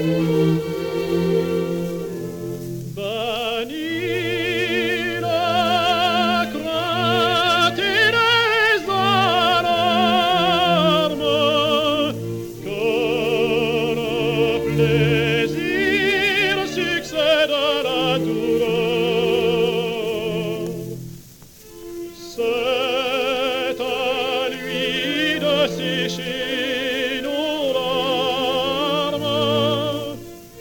Bannis la crainte et les alarmes, que le plaisir succède à la douleur. C'est à lui de sécher nos larmes.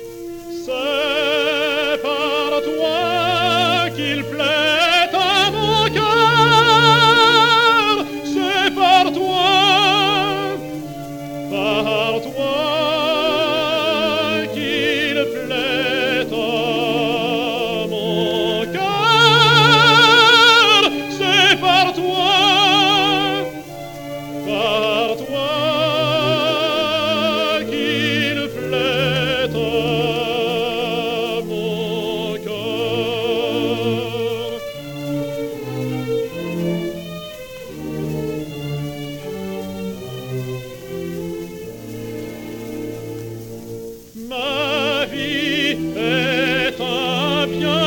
C'est par toi qu'il plaît à mon cœur. C'est par toi qu'il plaît à mon cœur. C'est par toi qu'il plaît à mon cœur. Ma vie est un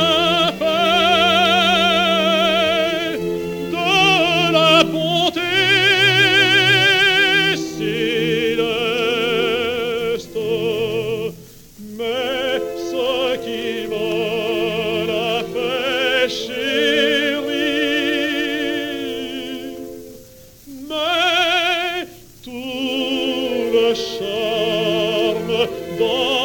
bienfait de la bonté céleste, mais ce qui me l'a fait chérir, mais tout le charme dans